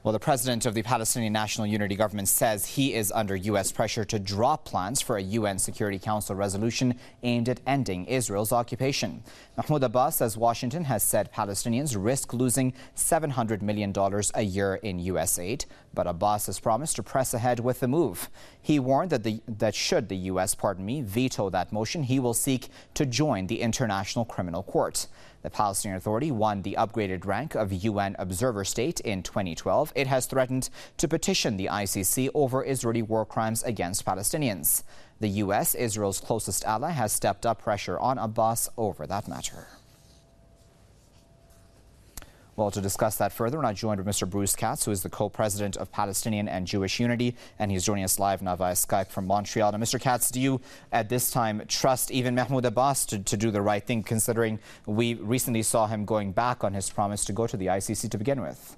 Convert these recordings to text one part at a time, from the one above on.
Well, the president of the Palestinian National Unity Government says he is under U.S. pressure to drop plans for a UN Security Council resolution aimed at ending Israel's occupation. Mahmoud Abbas says Washington has said Palestinians risk losing $700 million a year in U.S. aid, but Abbas has promised to press ahead with the move. He warned that should the U.S. veto that motion, he will seek to join the International Criminal Court. The Palestinian Authority won the upgraded rank of UN observer state in 2012. It has threatened to petition the ICC over Israeli war crimes against Palestinians. The U.S., Israel's closest ally, has stepped up pressure on Abbas over that matter. Well, to discuss that further, we're now joined with Mr. Bruce Katz, who is the co-president of Palestinian and Jewish Unity, and he's joining us live now via Skype from Montreal. Now, Mr. Katz, do you at this time trust even Mahmoud Abbas to do the right thing, considering we recently saw him going back on his promise to go to the ICC to begin with?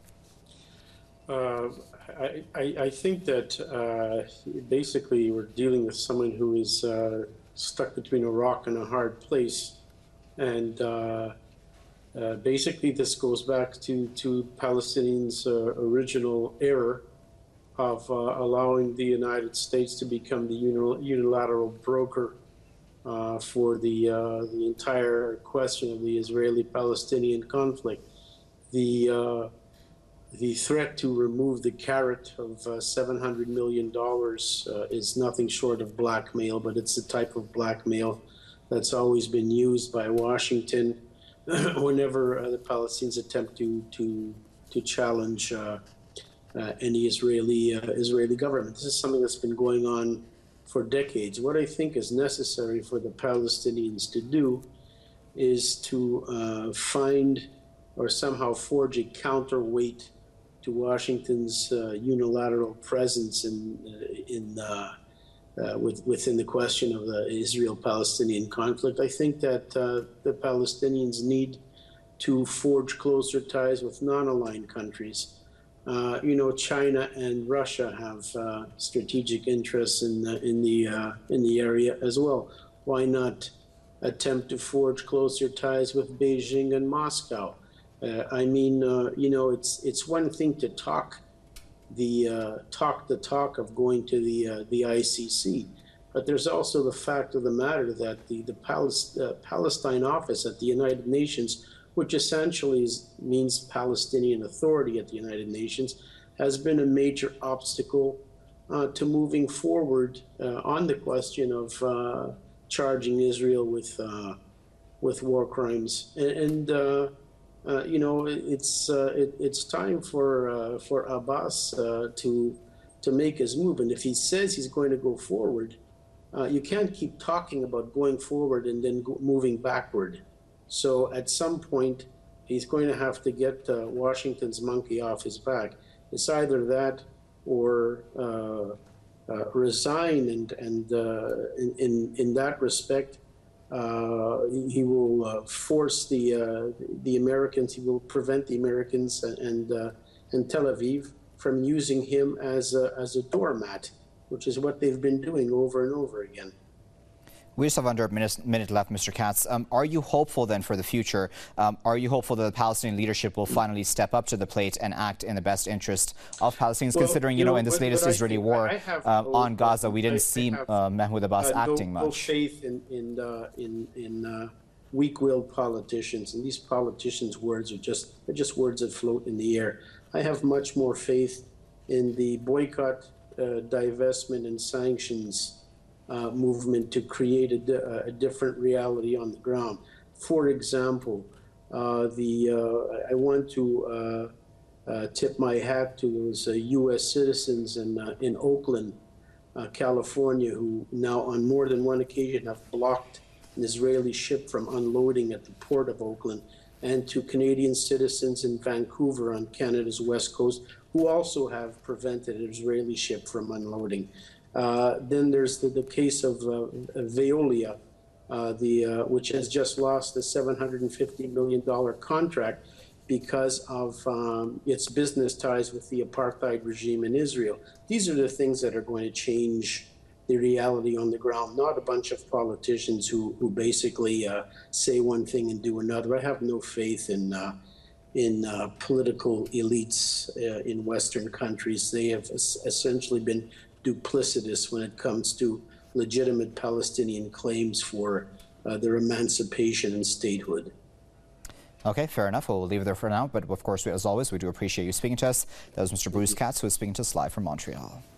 I think that basically we're dealing with someone who is stuck between a rock and a hard place, and basically, this goes back to Palestinians' original error of allowing the United States to become the unilateral broker for the entire question of the Israeli-Palestinian conflict. The threat to remove the carrot of $700 million is nothing short of blackmail, but it's a type of blackmail that's always been used by Washington whenever the Palestinians attempt to challenge any Israeli government. This is something that's been going on for decades. What I think is necessary for the Palestinians to do is to find or somehow forge a counterweight to Washington's unilateral presence within the question of the Israel-Palestinian conflict. I think that the Palestinians need to forge closer ties with non-aligned countries. China and Russia have strategic interests in the area as well. Why not attempt to forge closer ties with Beijing and Moscow? It's one thing to talk the talk of going to the ICC, but there's also the fact of the matter that the Palestine office at the United Nations, which essentially means Palestinian Authority at the United Nations, has been a major obstacle to moving forward on the question of charging Israel with war crimes. It's time for Abbas to make his move. And if he says he's going to go forward, you can't keep talking about going forward and then moving backward. So at some point, he's going to have to get Washington's monkey off his back. It's either that or resign, and in that respect, he will force the Americans. He will prevent the Americans and Tel Aviv from using him as a doormat, which is what they've been doing over and over again. We just have under a minute left, Mr. Katz. Are you hopeful then for the future? Are you hopeful that the Palestinian leadership will finally step up to the plate and act in the best interest of Palestinians, considering, in this latest Israeli war on Gaza, we didn't see Mahmoud Abbas acting much? No faith in weak-willed politicians, and these politicians' words are just words that float in the air. I have much more faith in the boycott, divestment, and sanctions movement to create a different reality on the ground. For example, I want to tip my hat to those U.S. citizens in Oakland, California, who now on more than one occasion have blocked an Israeli ship from unloading at the port of Oakland, and to Canadian citizens in Vancouver on Canada's west coast, who also have prevented an Israeli ship from unloading. Then there's the case of Veolia, which has just lost the $750 million contract because of its business ties with the apartheid regime in Israel. These are the things that are going to change the reality on the ground, not a bunch of politicians who basically say one thing and do another. I have no faith in political elites in Western countries. They have essentially been duplicitous when it comes to legitimate Palestinian claims for their emancipation and statehood. Okay, fair enough. We'll leave it there for now. But of course, as always, we do appreciate you speaking to us. That was Mr. Bruce Katz, who was speaking to us live from Montreal.